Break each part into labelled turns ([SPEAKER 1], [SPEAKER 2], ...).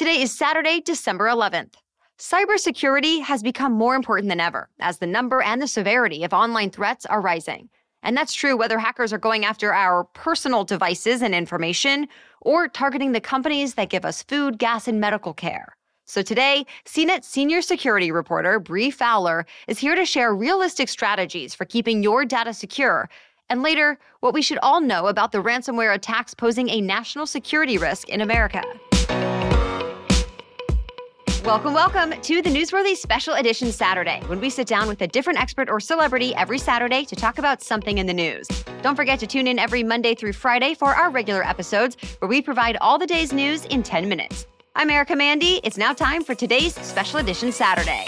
[SPEAKER 1] Today is Saturday, December 11th. Cybersecurity has become more important than ever as the number and the severity of online threats are rising. And that's true whether hackers are going after our personal devices and information or targeting the companies that give us food, gas, and medical care. So today, CNET senior security reporter Bree Fowler is here to share realistic strategies for keeping your data secure. And later, what we should all know about the ransomware attacks posing a national security risk in America. Welcome to the Newsworthy Special Edition Saturday, when we sit down with a different expert or celebrity every Saturday to talk about something in the news. Don't forget to tune in every Monday through Friday for our regular episodes, where we provide all the day's news in 10 minutes. I'm Erica Mandy. It's now time for today's Special Edition Saturday.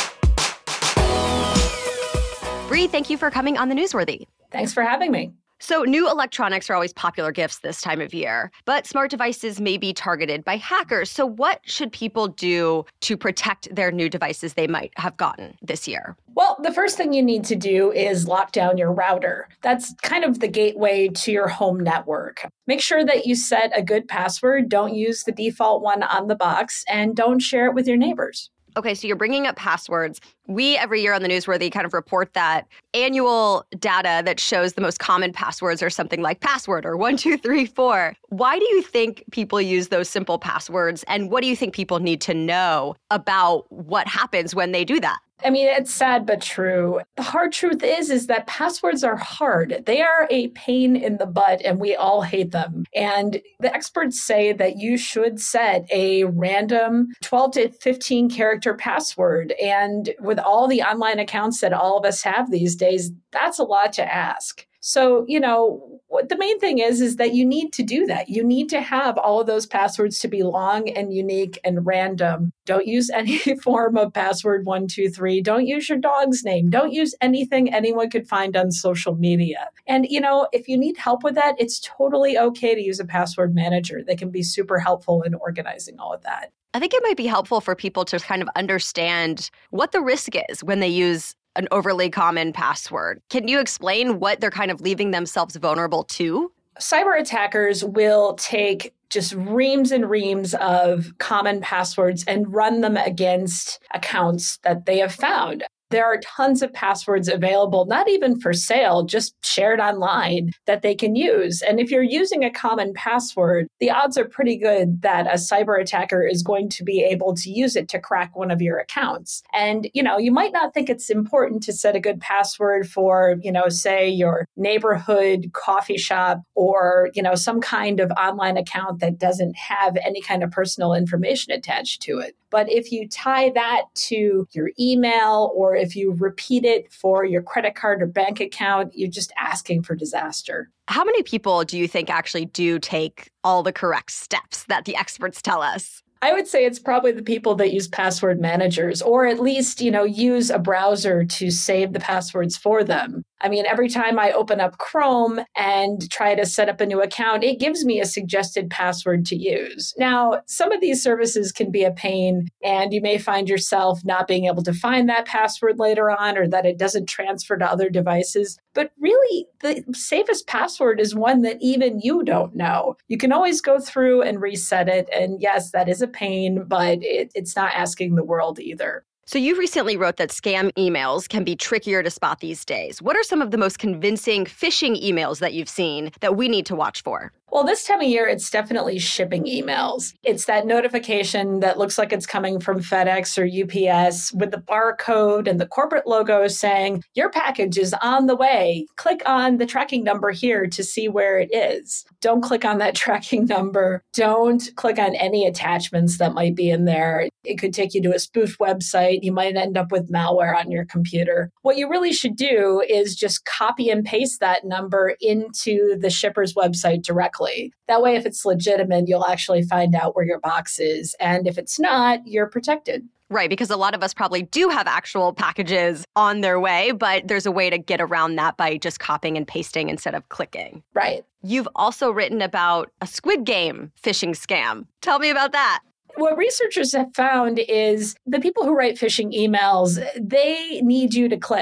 [SPEAKER 1] Bree, thank you for coming on the Newsworthy.
[SPEAKER 2] Thanks for having me.
[SPEAKER 1] So new electronics are always popular gifts this time of year, but smart devices may be targeted by hackers. So what should people do to protect their new devices they might have gotten this year?
[SPEAKER 2] Well, the first thing you need to do is lock down your router. That's kind of the gateway to your home network. Make sure that you set a good password. Don't use the default one on the box, and don't share it with your neighbors.
[SPEAKER 1] Okay, so you're bringing up passwords. We, every year on the Newsworthy, kind of report that annual data that shows the most common passwords are something like password or 1234. Why do you think people use those simple passwords? And what do you think people need to know about what happens when they do that?
[SPEAKER 2] I mean, it's sad but true. The hard truth is that passwords are hard. They are a pain in the butt, and we all hate them. And the experts say that you should set a random 12 to 15 character password. And with all the online accounts that all of us have these days, that's a lot to ask. So, what the main thing is that you need to do that. You need to have all of those passwords to be long and unique and random. Don't use any form of password 123. Don't use your dog's name. Don't use anything anyone could find on social media. And, if you need help with that, it's totally okay to use a password manager. They can be super helpful in organizing all of that.
[SPEAKER 1] I think it might be helpful for people to kind of understand what the risk is when they use an overly common password. Can you explain what they're kind of leaving themselves vulnerable to?
[SPEAKER 2] Cyber attackers will take just reams and reams of common passwords and run them against accounts that they have found. There are tons of passwords available, not even for sale, just shared online that they can use. And if you're using a common password, the odds are pretty good that a cyber attacker is going to be able to use it to crack one of your accounts. And, you might not think it's important to set a good password for, say your neighborhood coffee shop or, some kind of online account that doesn't have any kind of personal information attached to it. But if you tie that to your email or if you repeat it for your credit card or bank account, you're just asking for disaster.
[SPEAKER 1] How many people do you think actually do take all the correct steps that the experts tell us?
[SPEAKER 2] I would say it's probably the people that use password managers or at least, use a browser to save the passwords for them. I mean, every time I open up Chrome and try to set up a new account, it gives me a suggested password to use. Now, some of these services can be a pain, and you may find yourself not being able to find that password later on or that it doesn't transfer to other devices. But really, the safest password is one that even you don't know. You can always go through and reset it. And yes, that is a pain, but it's not asking the world either.
[SPEAKER 1] So you recently wrote that scam emails can be trickier to spot these days. What are some of the most convincing phishing emails that you've seen that we need to watch for?
[SPEAKER 2] Well, this time of year, it's definitely shipping emails. It's that notification that looks like it's coming from FedEx or UPS with the barcode and the corporate logo saying, your package is on the way. Click on the tracking number here to see where it is. Don't click on that tracking number. Don't click on any attachments that might be in there. It could take you to a spoof website. You might end up with malware on your computer. What you really should do is just copy and paste that number into the shipper's website directly. That way, if it's legitimate, you'll actually find out where your box is. And if it's not, you're protected.
[SPEAKER 1] Right, because a lot of us probably do have actual packages on their way, but there's a way to get around that by just copying and pasting instead of clicking.
[SPEAKER 2] Right.
[SPEAKER 1] You've also written about a Squid Game phishing scam. Tell me about that.
[SPEAKER 2] What researchers have found is the people who write phishing emails, they need you to click.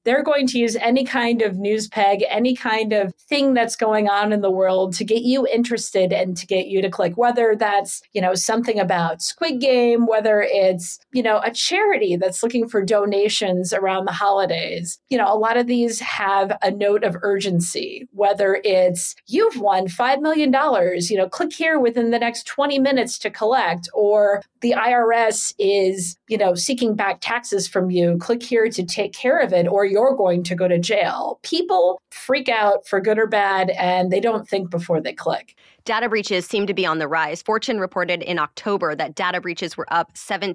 [SPEAKER 2] They're going to use any kind of news peg, any kind of thing that's going on in the world to get you interested and to get you to click, whether that's, something about Squid Game, whether it's, a charity that's looking for donations around the holidays. A lot of these have a note of urgency, whether it's you've won $5 million, click here within the next 20 minutes to collect, or the IRS is, seeking back taxes from you, click here to take care of it, or you're going to go to jail. People freak out for good or bad, and they don't think before they click.
[SPEAKER 1] Data breaches seem to be on the rise. Fortune reported in October that data breaches were up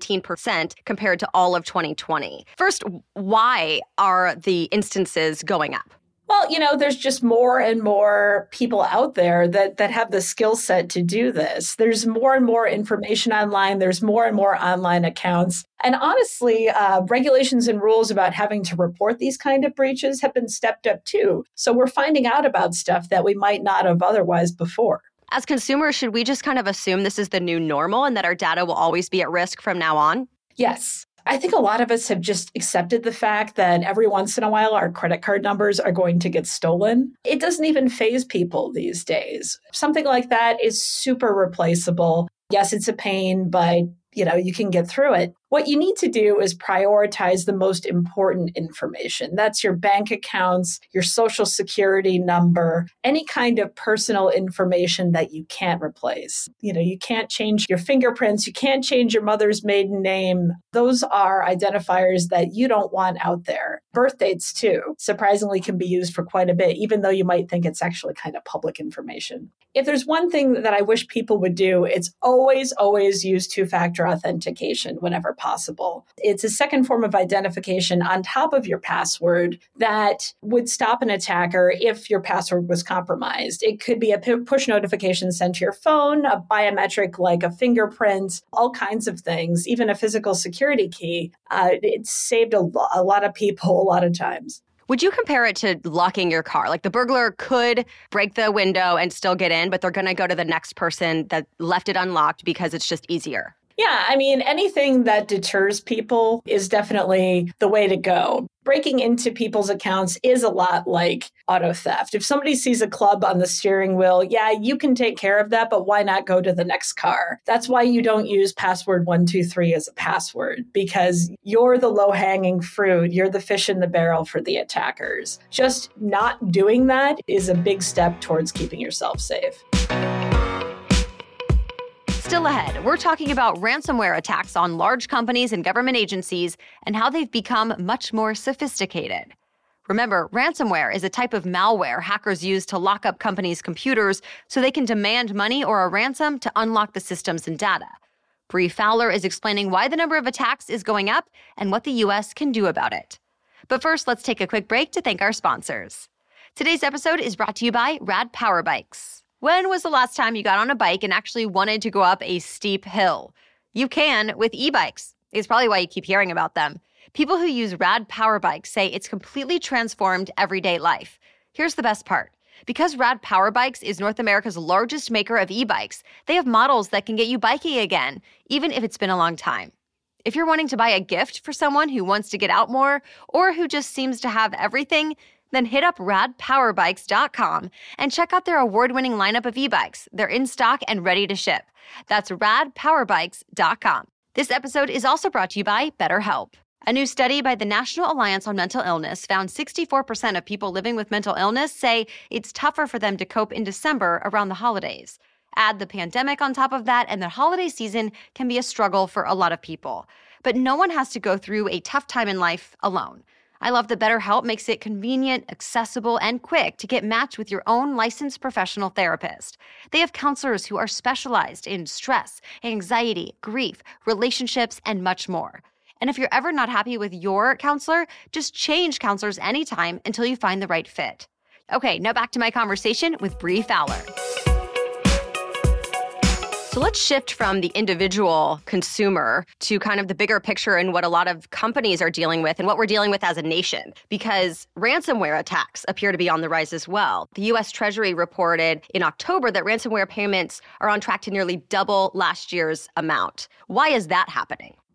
[SPEAKER 1] 17% compared to all of 2020. First, why are the instances going up?
[SPEAKER 2] Well, there's just more and more people out there that have the skill set to do this. There's more and more information online. There's more and more online accounts. And honestly, regulations and rules about having to report these kind of breaches have been stepped up too. So we're finding out about stuff that we might not have otherwise before.
[SPEAKER 1] As consumers, should we just kind of assume this is the new normal and that our data will always be at risk from now on?
[SPEAKER 2] Yes. I think a lot of us have just accepted the fact that every once in a while our credit card numbers are going to get stolen. It doesn't even faze people these days. Something like that is super replaceable. Yes, it's a pain, but you can get through it. What you need to do is prioritize the most important information. That's your bank accounts, your social security number, any kind of personal information that you can't replace. You can't change your fingerprints. You can't change your mother's maiden name. Those are identifiers that you don't want out there. Birth dates, too, surprisingly can be used for quite a bit, even though you might think it's actually kind of public information. If there's one thing that I wish people would do, it's always use two-factor authentication whenever possible. It's a second form of identification on top of your password that would stop an attacker if your password was compromised. It could be a push notification sent to your phone, a biometric like a fingerprint, all kinds of things, even a physical security key. It saved a lot of people a lot of times.
[SPEAKER 1] Would you compare it to locking your car? Like the burglar could break the window and still get in, but they're going to go to the next person that left it unlocked because it's just easier.
[SPEAKER 2] Yeah, anything that deters people is definitely the way to go. Breaking into people's accounts is a lot like auto theft. If somebody sees a club on the steering wheel, yeah, you can take care of that, but why not go to the next car? That's why you don't use password 123 as a password, because you're the low-hanging fruit. You're the fish in the barrel for the attackers. Just not doing that is a big step towards keeping yourself safe.
[SPEAKER 1] Still ahead, we're talking about ransomware attacks on large companies and government agencies and how they've become much more sophisticated. Remember, ransomware is a type of malware hackers use to lock up companies' computers so they can demand money or a ransom to unlock the systems and data. Bree Fowler is explaining why the number of attacks is going up and what the U.S. can do about it. But first, let's take a quick break to thank our sponsors. Today's episode is brought to you by Rad Power Bikes. When was the last time you got on a bike and actually wanted to go up a steep hill? You can with e-bikes. It's probably why you keep hearing about them. People who use Rad Power Bikes say it's completely transformed everyday life. Here's the best part. Because Rad Power Bikes is North America's largest maker of e-bikes, they have models that can get you biking again, even if it's been a long time. If you're wanting to buy a gift for someone who wants to get out more or who just seems to have everything, then hit up radpowerbikes.com and check out their award-winning lineup of e-bikes. They're in stock and ready to ship. That's radpowerbikes.com. This episode is also brought to you by BetterHelp. A new study by the National Alliance on Mental Illness found 64% of people living with mental illness say it's tougher for them to cope in December around the holidays. Add the pandemic on top of that, and the holiday season can be a struggle for a lot of people. But no one has to go through a tough time in life alone. I love that BetterHelp makes it convenient, accessible, and quick to get matched with your own licensed professional therapist. They have counselors who are specialized in stress, anxiety, grief, relationships, and much more. And if you're ever not happy with your counselor, just change counselors anytime until you find the right fit. Okay, now back to my conversation with Bree Fowler. So let's shift from the individual consumer to kind of the bigger picture and what a lot of companies are dealing with and what we're dealing with as a nation, because ransomware attacks appear to be on the rise as well. The U.S. Treasury reported in October that ransomware payments are on track to nearly double last year's amount. Why is that happening?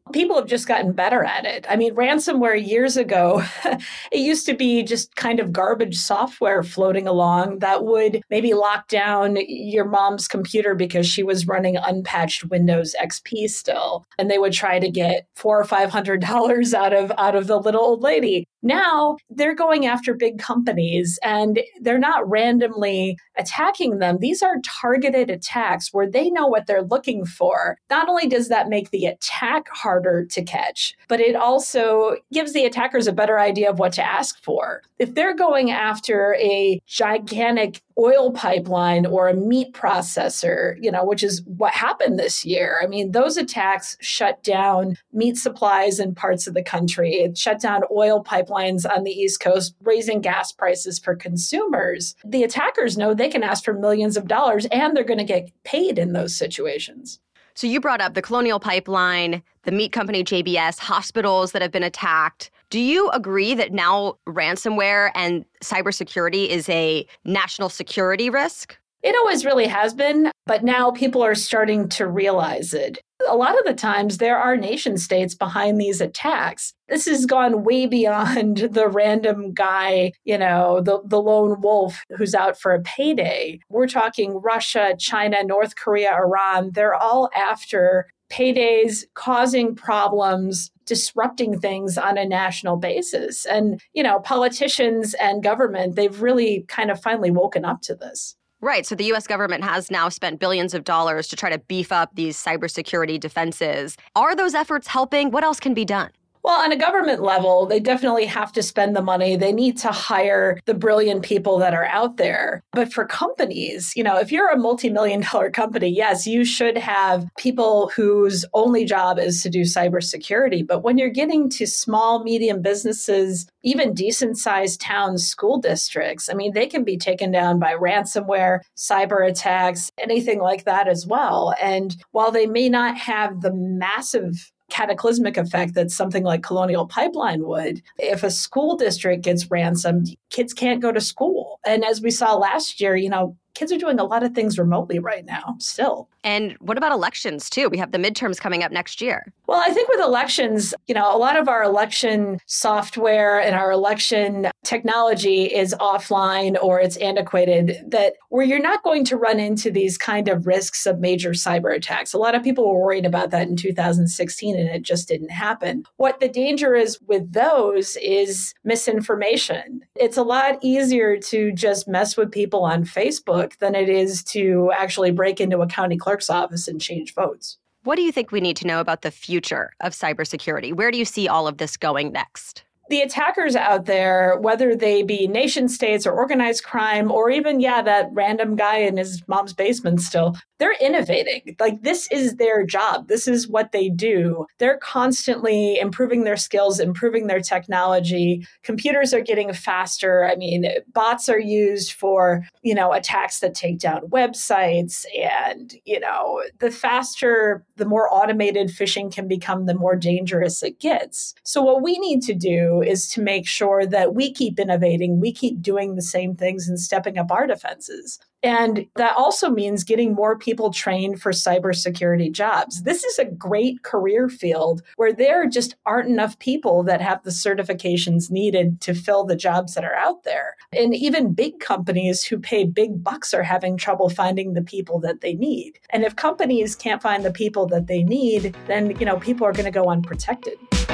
[SPEAKER 2] People have just gotten better at it. I mean, ransomware years ago, it used to be just kind of garbage software floating along that would maybe lock down your mom's computer because she was running unpatched Windows XP still. And they would try to get $400 or $500 out of the little old lady. Now they're going after big companies and they're not randomly attacking them. These are targeted attacks where they know what they're looking for. Not only does that make the attack harder to catch, but it also gives the attackers a better idea of what to ask for. If they're going after a gigantic oil pipeline or a meat processor, which is what happened this year. I mean, those attacks shut down meat supplies in parts of the country. It shut down oil pipelines on the East Coast, raising gas prices for consumers. The attackers know they can ask for millions of dollars and they're going to get paid in those situations.
[SPEAKER 1] So you brought up the Colonial Pipeline, the meat company JBS, hospitals that have been attacked. Do you agree that now ransomware and cybersecurity is a national security risk?
[SPEAKER 2] It always really has been, but now people are starting to realize it. A lot of the times there are nation states behind these attacks. This has gone way beyond the random guy, the lone wolf who's out for a payday. We're talking Russia, China, North Korea, Iran. They're all after paydays, causing problems, disrupting things on a national basis. And, politicians and government, they've really kind of finally woken up to this.
[SPEAKER 1] Right. So the U.S. government has now spent billions of dollars to try to beef up these cybersecurity defenses. Are those efforts helping? What else can be done?
[SPEAKER 2] Well, on a government level, they definitely have to spend the money. They need to hire the brilliant people that are out there. But for companies, if you're a multi-million-dollar company, yes, you should have people whose only job is to do cybersecurity. But when you're getting to small, medium businesses, even decent-sized towns, school districts, I mean, they can be taken down by ransomware, cyber attacks, anything like that as well. And while they may not have the massive cataclysmic effect that something like Colonial Pipeline would, if a school district gets ransomed, kids can't go to school. And as we saw last year, kids are doing a lot of things remotely right now still.
[SPEAKER 1] And what about elections, too? We have the midterms coming up next year.
[SPEAKER 2] Well, I think with elections, a lot of our election software and our election technology is offline or it's antiquated, that where you're not going to run into these kind of risks of major cyber attacks. A lot of people were worried about that in 2016 and it just didn't happen. What the danger is with those is misinformation. It's a lot easier to just mess with people on Facebook than it is to actually break into a county clerk's office and change votes.
[SPEAKER 1] What do you think we need to know about the future of cybersecurity? Where do you see all of this going next?
[SPEAKER 2] The attackers out there, whether they be nation states or organized crime, or even, that random guy in his mom's basement still, they're innovating. Like, this is their job. This is what they do. They're constantly improving their skills, improving their technology. Computers are getting faster. I mean, bots are used for, attacks that take down websites. And, the faster, the more automated phishing can become, the more dangerous it gets. So what we need to do is to make sure that we keep innovating, we keep doing the same things and stepping up our defenses. And that also means getting more people trained for cybersecurity jobs. This is a great career field where there just aren't enough people that have the certifications needed to fill the jobs that are out there. And even big companies who pay big bucks are having trouble finding the people that they need. And if companies can't find the people that they need, then, people are going to go unprotected.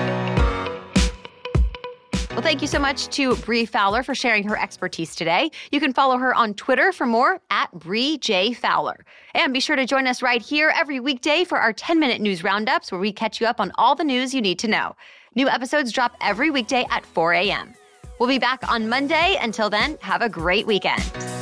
[SPEAKER 1] Well, thank you so much to Bree Fowler for sharing her expertise today. You can follow her on Twitter for more at Bree J. Fowler. And be sure to join us right here every weekday for our 10-minute news roundups where we catch you up on all the news you need to know. New episodes drop every weekday at 4 a.m. We'll be back on Monday. Until then, have a great weekend.